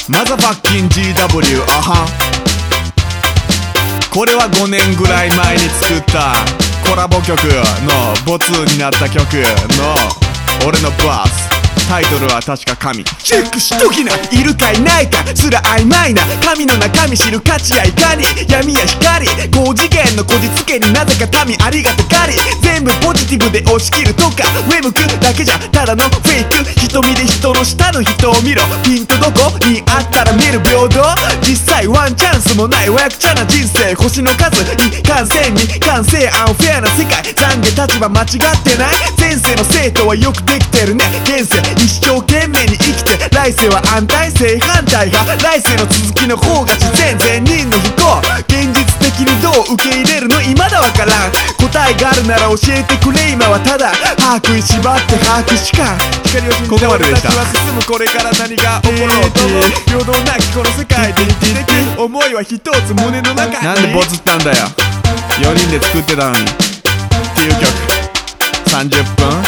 マザファッキン GW あはこれは5年ぐらい前に作ったコラボ曲のボツになった曲の俺のバース。タイトルは確か神。チェックしときな、いるかいないかすら曖昧な神の中身知る価値やいかに闇や光高次元のこじつけになぜか民ありがたがり全部ポジティブで押し切るとか上向くだけじゃただのフェイク瞳で人の下の人を見ろピントどこにあったら見る平等実際ワンチャンスもないわやくちゃな人生星の数いかんせんに完成アンフェアな世界懺悔立場間違ってない前世の生徒はよくできてるね現世一生懸命に生きて来世は安泰正反対派来世の続きの方が自然善人の不幸現実的にどう受け入れるの未だわからん答えがあるなら教えてくれ今はただ把握しばって把握しか光を信じて俺たちは進むこれから何が起ころうとも平等なきこの世界で生きてく思いは一つ胸の中になんでボツったんだよ4人で作ってたのにっていう曲30分